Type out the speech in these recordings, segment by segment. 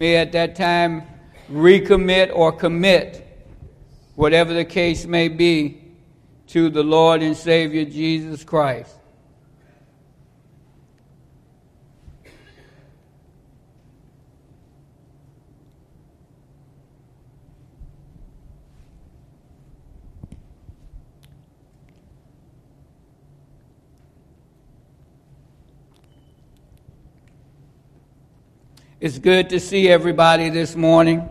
may at that time recommit or commit, whatever the case may be, to the Lord and Savior Jesus Christ. It's good to see everybody this morning.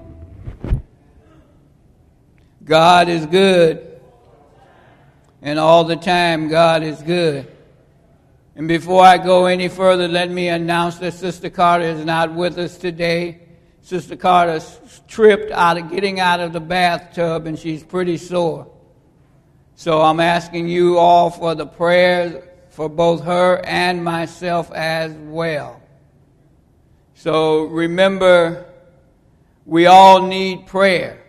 God is good. And all the time, God is good. And before I go any further, let me announce that Sister Carter is not with us today. Sister Carter's tripped getting out of the bathtub, and she's pretty sore. So I'm asking you all for the prayers for both her and myself as well. So remember, we all need prayer.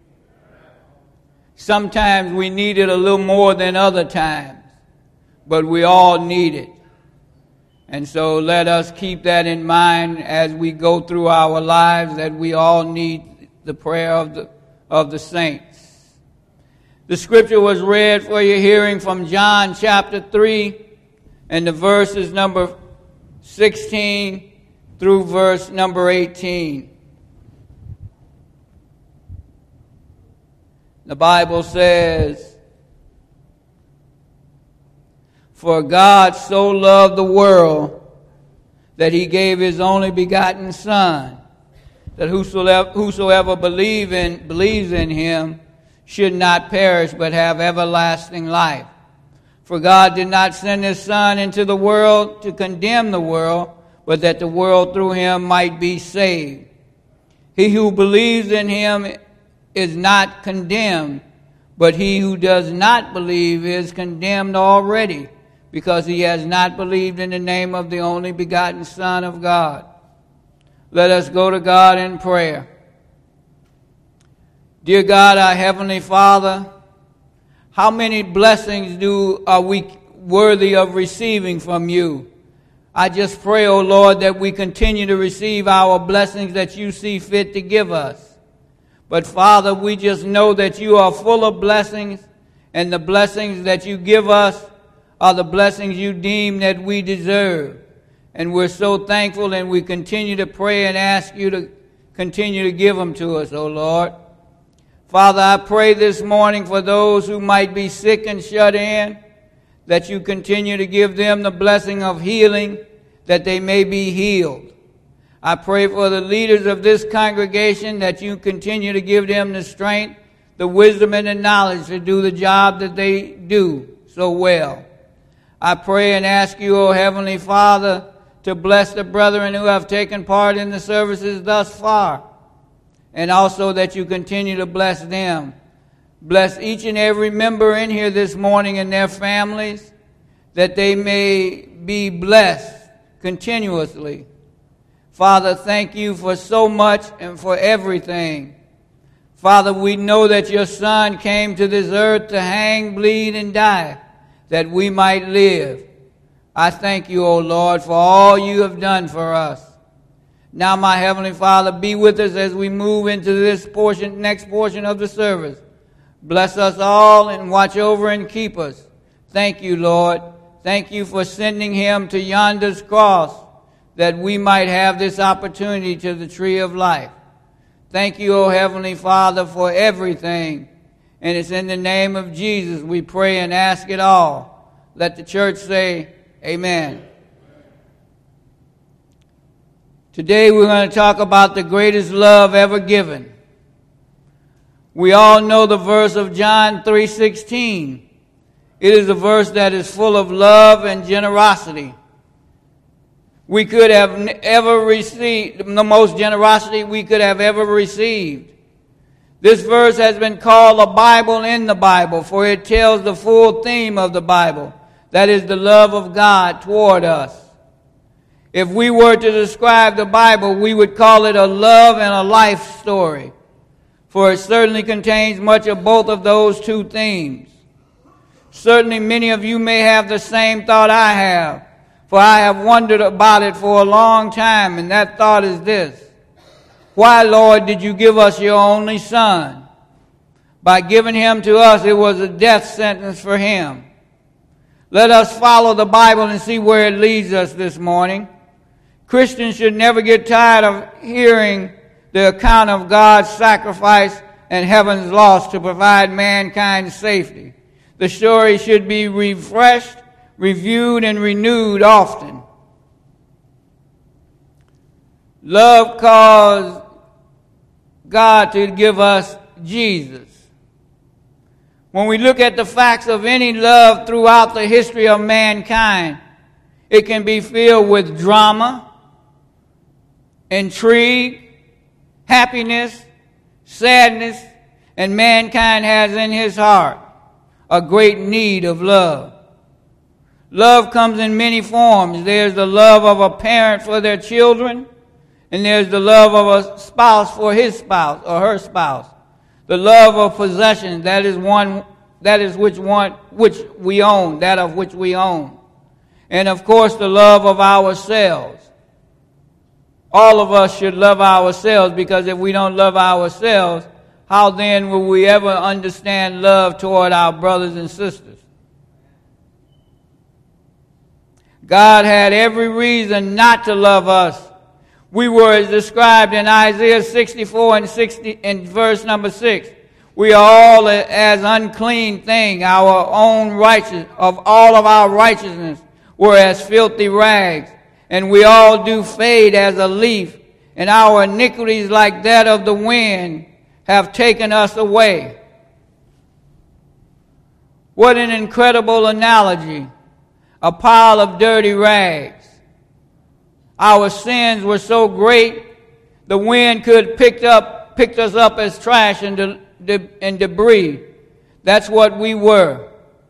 Sometimes we need it a little more than other times, but we all need it. And so let us keep that in mind as we go through our lives, that we all need the prayer of the saints. The scripture was read for your hearing from John chapter 3, and the verse is number 16 through verse number 18. The Bible says, "For God so loved the world that he gave his only begotten Son, that whosoever believes in him should not perish but have everlasting life. For God did not send his Son into the world to condemn the world, but that the world through him might be saved. He who believes in him is not condemned, but he who does not believe is condemned already, because he has not believed in the name of the only begotten Son of God." Let us go to God in prayer. Dear God, our Heavenly Father, how many blessings are we worthy of receiving from you? I just pray, O Lord, that we continue to receive our blessings that you see fit to give us. But Father, we just know that you are full of blessings, and the blessings that you give us are the blessings you deem that we deserve. And we're so thankful, and we continue to pray and ask you to continue to give them to us, O Lord. Father, I pray this morning for those who might be sick and shut in, that you continue to give them the blessing of healing, that they may be healed. I pray for the leaders of this congregation, that you continue to give them the strength, the wisdom, and the knowledge to do the job that they do so well. I pray and ask you, O Heavenly Father, to bless the brethren who have taken part in the services thus far, and also that you continue to bless them. Bless each and every member in here this morning and their families, that they may be blessed continuously. Father, thank you for so much and for everything. Father, we know that your Son came to this earth to hang, bleed, and die, that we might live. I thank you, O Lord, for all you have done for us. Now, my Heavenly Father, be with us as we move into this next portion of the service. Bless us all and watch over and keep us. Thank you, Lord. Thank you for sending him to yonder's cross, that we might have this opportunity to the tree of life. Thank you, O Heavenly Father, for everything. And it's in the name of Jesus we pray and ask it all. Let the church say, Amen. Today we're going to talk about the greatest love ever given. We all know the verse of John 3:16. It is a verse that is full of love and generosity. We could have ever received the most generosity we could have ever received. This verse has been called a Bible in the Bible, for it tells the full theme of the Bible. That is the love of God toward us. If we were to describe the Bible, we would call it a love and a life story, for it certainly contains much of both of those two themes. Certainly many of you may have the same thought I have, for I have wondered about it for a long time, and that thought is this: Why, Lord, did you give us your only Son? By giving him to us, it was a death sentence for him. Let us follow the Bible and see where it leads us this morning. Christians should never get tired of hearing the account of God's sacrifice and heaven's loss to provide mankind's safety. The story should be refreshed, reviewed, and renewed often. Love caused God to give us Jesus. When we look at the facts of any love throughout the history of mankind, it can be filled with drama, intrigue, happiness, sadness, and mankind has in his heart a great need of love. Love comes in many forms. There's the love of a parent for their children, and there's the love of a spouse for his spouse or her spouse. The love of possession, that of which we own. And of course, the love of ourselves. All of us should love ourselves, because if we don't love ourselves, how then will we ever understand love toward our brothers and sisters? God had every reason not to love us. We were as described in Isaiah 64 and verse number 6. We are all as unclean thing. Our own righteousness, of all of our righteousness, were as filthy rags. And we all do fade as a leaf. And our iniquities, like that of the wind, have taken us away. What an incredible analogy. A pile of dirty rags. Our sins were so great, the wind could picked us up as trash and debris. That's what we were.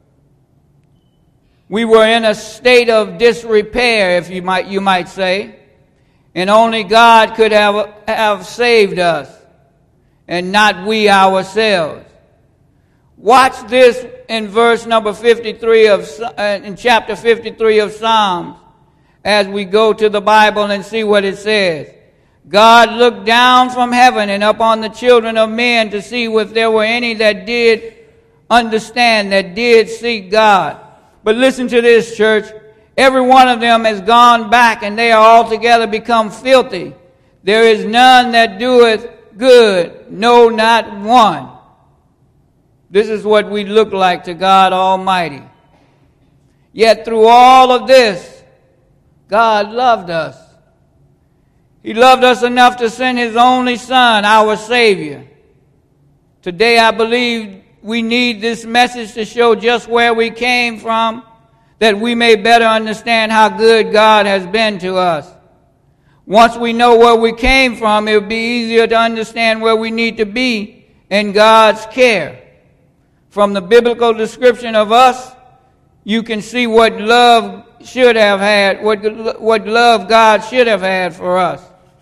We were in a state of disrepair, if you might say, and only God could have saved us, and not we ourselves. Watch this in verse number 53 in chapter 53 of Psalms, as we go to the Bible and see what it says. God looked down from heaven and up on the children of men to see if there were any that did understand, that did seek God. But listen to this, church. Every one of them has gone back, and they are altogether become filthy. There is none that doeth good, no, not one. This is what we look like to God Almighty. Yet through all of this, God loved us. He loved us enough to send his only Son, our Savior. Today I believe we need this message to show just where we came from, that we may better understand how good God has been to us. Once we know where we came from, it will be easier to understand where we need to be in God's care. From the biblical description of us, you can see what love should have had, what love God should have had for us.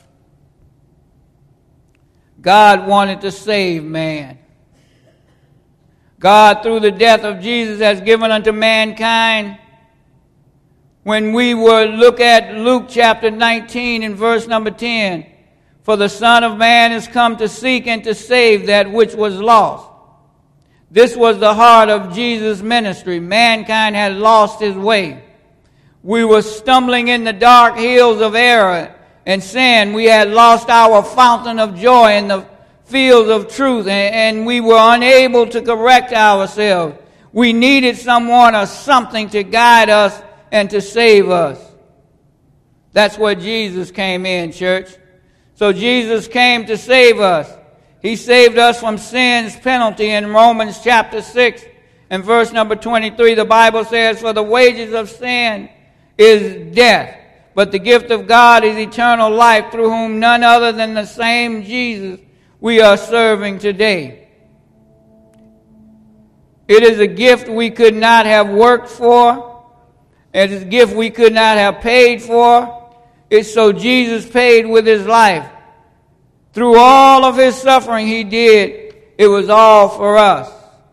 God wanted to save man. God, through the death of Jesus, has given unto mankind. When we look at Luke chapter 19 and verse number 10, for the Son of Man is come to seek and to save that which was lost. This was the heart of Jesus' ministry. Mankind had lost his way. We were stumbling in the dark hills of error and sin. We had lost our fountain of joy in the fields of truth, and we were unable to correct ourselves. We needed someone or something to guide us and to save us. That's where Jesus came in, church. So Jesus came to save us. He saved us from sin's penalty. In Romans chapter 6 and verse number 23, the Bible says, for the wages of sin is death, but the gift of God is eternal life, through whom none other than the same Jesus we are serving today. It is a gift we could not have worked for. It is a gift we could not have paid for. It's so Jesus paid with his life. Through all of his suffering he did, it was all for us.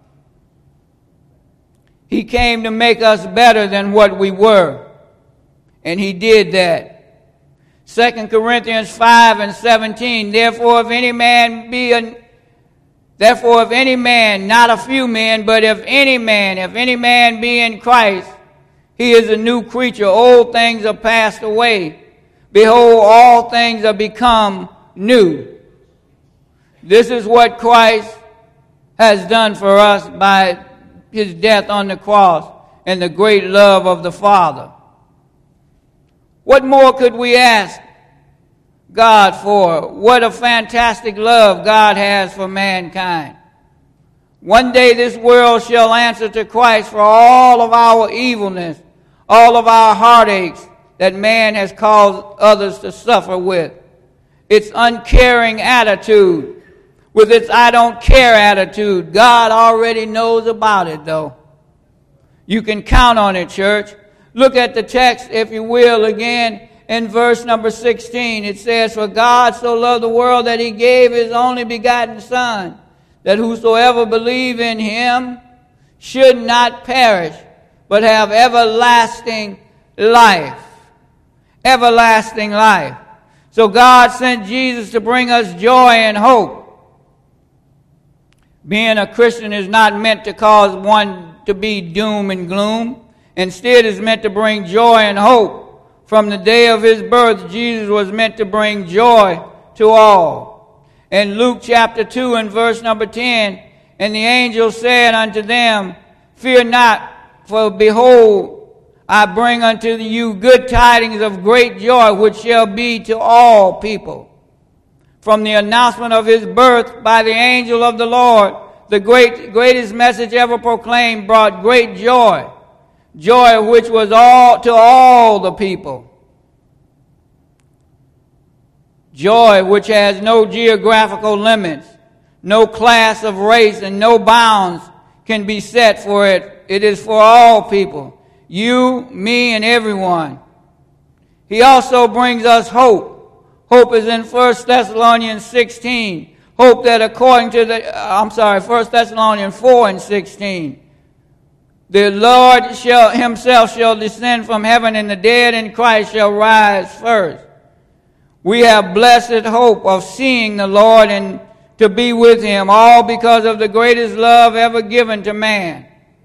He came to make us better than what we were. And he did that. 2 Corinthians 5:17. Therefore, if any man, not a few men, but if any man be in Christ, he is a new creature. Old things are passed away. Behold, all things are become new. This is what Christ has done for us by his death on the cross and the great love of the Father. What more could we ask God for? What a fantastic love God has for mankind. One day this world shall answer to Christ for all of our evilness, all of our heartaches that man has caused others to suffer with. Its uncaring attitude, with its I don't care attitude. God already knows about it, though. You can count on it, church. Look at the text, if you will, again in verse number 16. It says, for God so loved the world that he gave his only begotten Son, that whosoever believe in him should not perish, but have everlasting life. Everlasting life. So God sent Jesus to bring us joy and hope. Being a Christian is not meant to cause one to be doom and gloom. Instead, it's meant to bring joy and hope. From the day of his birth, Jesus was meant to bring joy to all. In Luke chapter 2 and verse number 10, and the angel said unto them, fear not, for behold, I bring unto you good tidings of great joy, which shall be to all people. From the announcement of his birth by the angel of the Lord, the greatest message ever proclaimed brought great joy. Joy which was all to all the people. Joy which has no geographical limits, no class of race, and no bounds can be set for it. It is for all people. You, me, and everyone. He also brings us hope. Hope is in 1 Thessalonians 16. Hope that according to 1 Thessalonians 4 and 16. The Lord himself shall descend from heaven, and the dead in Christ shall rise first. We have blessed hope of seeing the Lord and to be with him, all because of the greatest love ever given to man.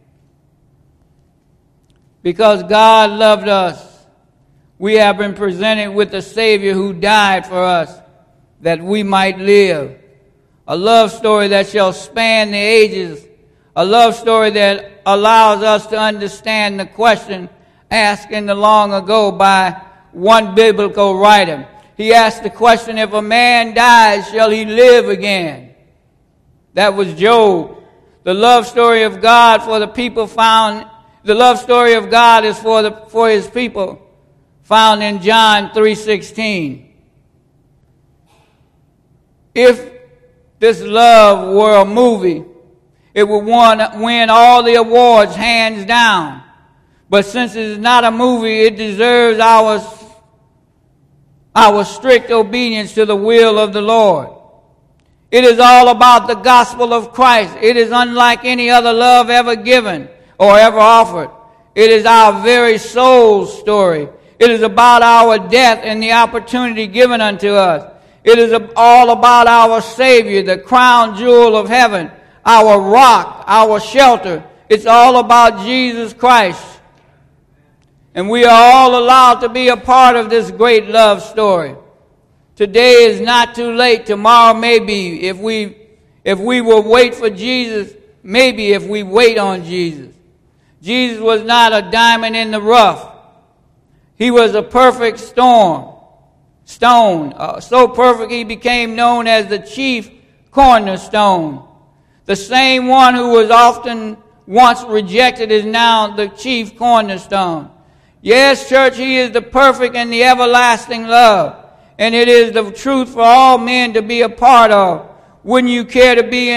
Because God loved us, we have been presented with a Savior who died for us that we might live. A love story that shall span the ages. A love story that allows us to understand the question asked in the long ago by one biblical writer. He asked the question, if a man dies, shall he live again? That was Job. The love story of God for the people found, the love story of God is for his people, found in John 3:16. If this love were a movie, it would win all the awards hands down. But since it is not a movie, it deserves our strict obedience to the will of the Lord. It is all about the gospel of Christ. It is unlike any other love ever given or ever offered. It is our very soul's story. It is about our death and the opportunity given unto us. It is all about our Savior, the crown jewel of heaven, our rock, our shelter. It's all about Jesus Christ. And we are all allowed to be a part of this great love story. Today is not too late. Tomorrow may be. If we will wait for Jesus, maybe if we wait on Jesus. Jesus was not a diamond in the rough. He was a perfect stone. So perfect he became known as the chief cornerstone. The same one who was often once rejected is now the chief cornerstone. Yes, church, he is the perfect and the everlasting love. And it is the truth for all men to be a part of. Wouldn't you care to be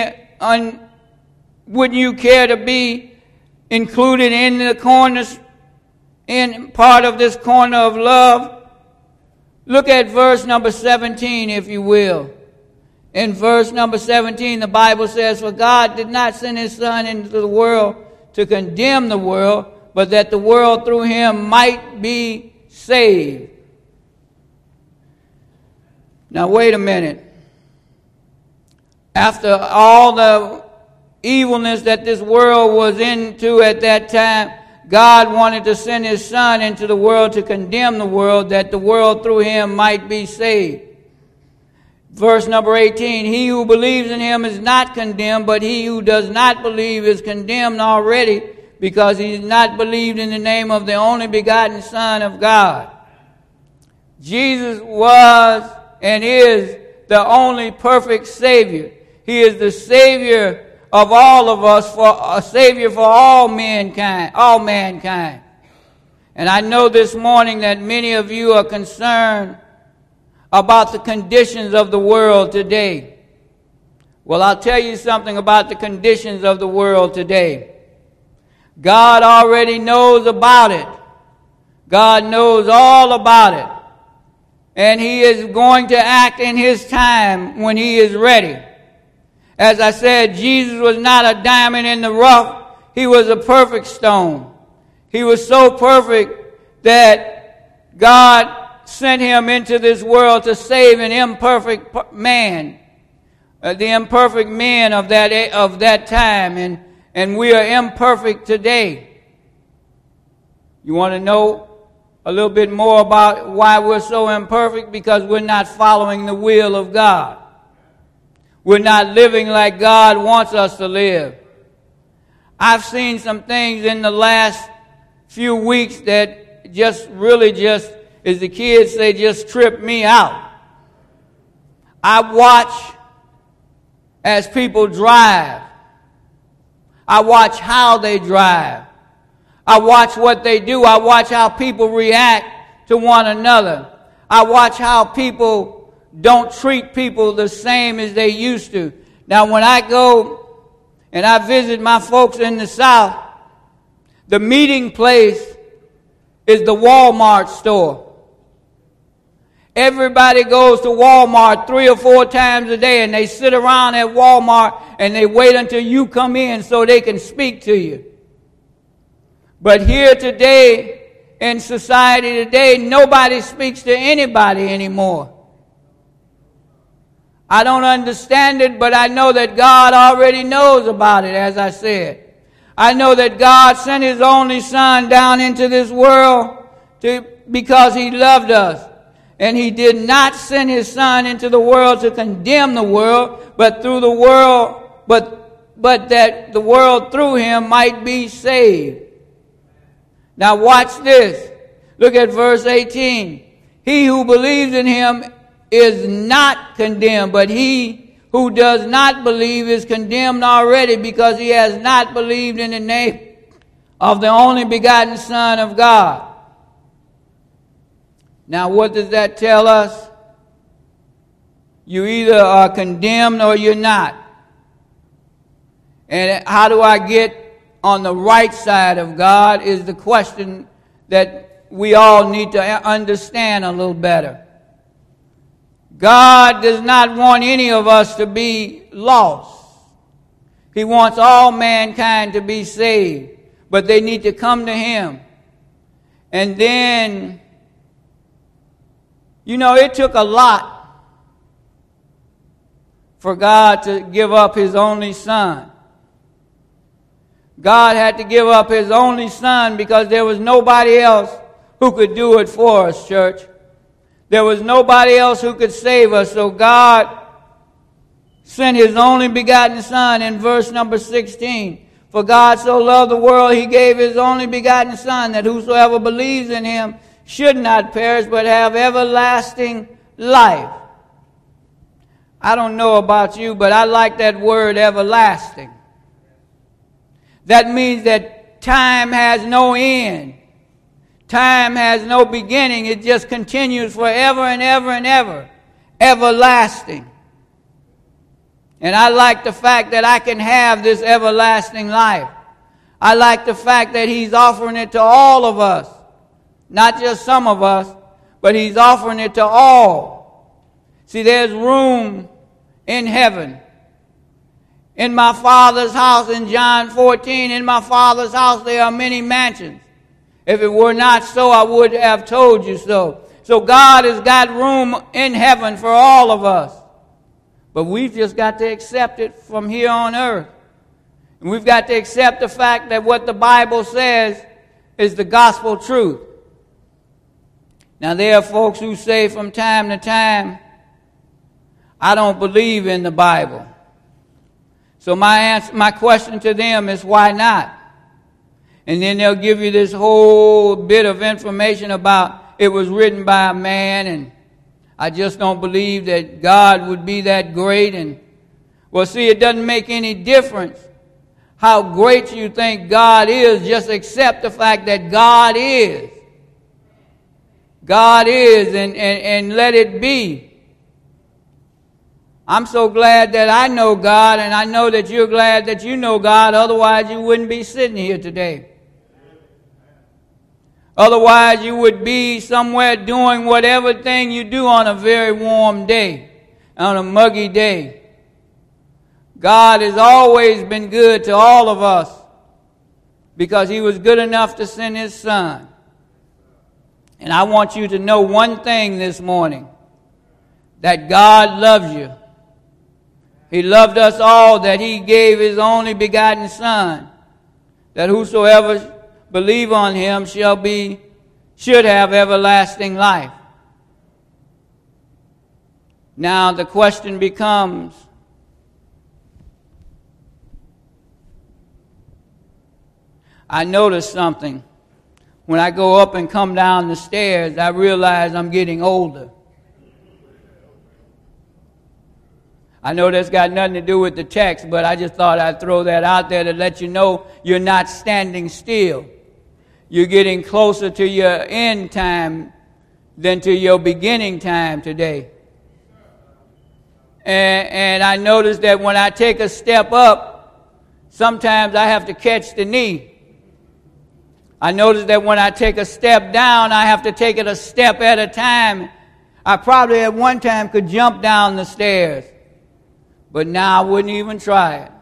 included in the corners, in part of this corner of love? Look at verse number 17, if you will. In verse number 17, the Bible says, for God did not send his Son into the world to condemn the world, but that the world through him might be saved. Now wait a minute. After all the evilness that this world was into at that time, God wanted to send his Son into the world to condemn the world, that the world through him might be saved. Verse number 18, he who believes in him is not condemned, but he who does not believe is condemned already, because he has not believed in the name of the only begotten Son of God. Jesus was and is the only perfect Savior. He is the Savior of all of us, for a Savior for all mankind. And I know this morning that many of you are concerned about the conditions of the world today. Well, I'll tell you something about the conditions of the world today. God already knows about it. God knows all about it. And he is going to act in his time when he is ready. As I said, Jesus was not a diamond in the rough. He was a perfect stone. He was so perfect that God sent him into this world to save an imperfect man, the imperfect men of that time, and we are imperfect today. You want to know a little bit more about why we're so imperfect? Because we're not following the will of God. We're not living like God wants us to live. I've seen some things in the last few weeks that just, as the kids say, just trip me out. I watch as people drive. I watch how they drive. I watch what they do. I watch how people react to one another. I watch how people don't treat people the same as they used to. Now, when I go and I visit my folks in the South, the meeting place is the Walmart store. Everybody goes to Walmart 3 or 4 times a day, and they sit around at Walmart and they wait until you come in so they can speak to you. But here today, in society today, nobody speaks to anybody anymore. I don't understand it, but I know that God already knows about it, as I said. I know that God sent his only Son down into this world because he loved us. And he did not send his Son into the world to condemn the world, but through the world, but that the world through him might be saved. Now watch this. Look at verse 18. He who believes in him is not condemned, but he who does not believe is condemned already, because he has not believed in the name of the only begotten Son of God. Now, what does that tell us? You either are condemned or you're not. And how do I get on the right side of God is the question that we all need to understand a little better. God does not want any of us to be lost. He wants all mankind to be saved, but they need to come to him. And then, it took a lot for God to give up his only Son. God had to give up his only Son because there was nobody else who could do it for us, church. There was nobody else who could save us. So God sent his only begotten Son in verse number 16. For God so loved the world, he gave his only begotten Son, that whosoever believes in him should not perish, but have everlasting life. I don't know about you, but I like that word everlasting. That means that time has no end. Time has no beginning. It just continues forever and ever and ever. Everlasting. And I like the fact that I can have this everlasting life. I like the fact that he's offering it to all of us. Not just some of us, but he's offering it to all. See, there's room in heaven. In my Father's house, in John 14, in my Father's house there are many mansions. If it were not so, I would have told you so. So God has got room in heaven for all of us. But we've just got to accept it from here on earth. And we've got to accept the fact that what the Bible says is the gospel truth. Now, there are folks who say from time to time, I don't believe in the Bible. So my question to them is, why not? And then they'll give you this whole bit of information about it was written by a man, and I just don't believe that God would be that great. And well, see, it doesn't make any difference how great you think God is. Just accept the fact that God is. God is, and let it be. I'm so glad that I know God, and I know that you're glad that you know God. Otherwise, you wouldn't be sitting here today. Otherwise, you would be somewhere doing whatever thing you do on a very warm day, on a muggy day. God has always been good to all of us because He was good enough to send His Son. And I want you to know one thing this morning, that God loves you. He loved us all, that He gave His only begotten Son, that whosoever believe on Him should have everlasting life. Now the question becomes, I noticed something. When I go up and come down the stairs, I realize I'm getting older. I know that's got nothing to do with the text, but I just thought I'd throw that out there to let you know you're not standing still. You're getting closer to your end time than to your beginning time today. And I noticed that when I take a step up, sometimes I have to catch the knee. I noticed that when I take a step down, I have to take it a step at a time. I probably at one time could jump down the stairs, but now I wouldn't even try it.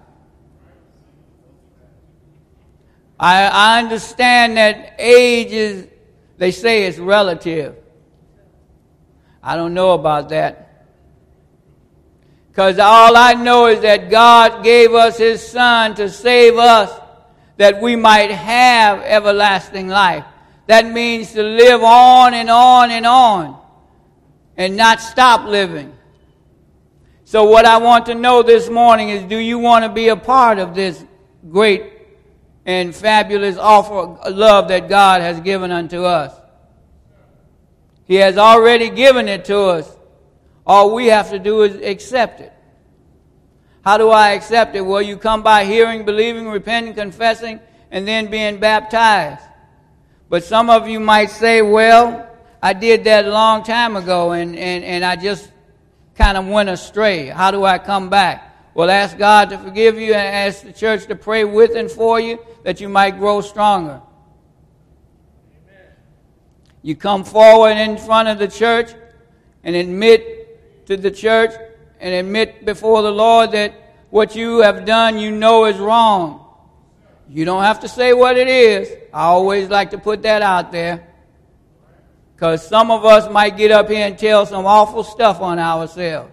I understand that age is, they say it's relative. I don't know about that. Because all I know is that God gave us His Son to save us, that we might have everlasting life. That means to live on and on and on, and not stop living. So what I want to know this morning is, do you want to be a part of this great and fabulous offer of love that God has given unto us? He has already given it to us. All we have to do is accept it. How do I accept it? Well, you come by hearing, believing, repenting, confessing, and then being baptized. But some of you might say, well, I did that a long time ago, and I just kind of went astray. How do I come back? Well, ask God to forgive you and ask the church to pray with and for you that you might grow stronger. Amen. You come forward in front of the church and admit to the church and admit before the Lord that what you have done you know is wrong. You don't have to say what it is. I always like to put that out there, because some of us might get up here and tell some awful stuff on ourselves.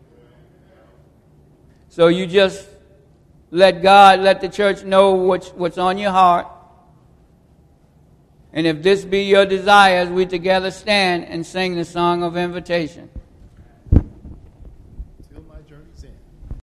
So you just let God, let the church know what's on your heart. And if this be your desires, we together stand and sing the song of invitation. Till my journey's end.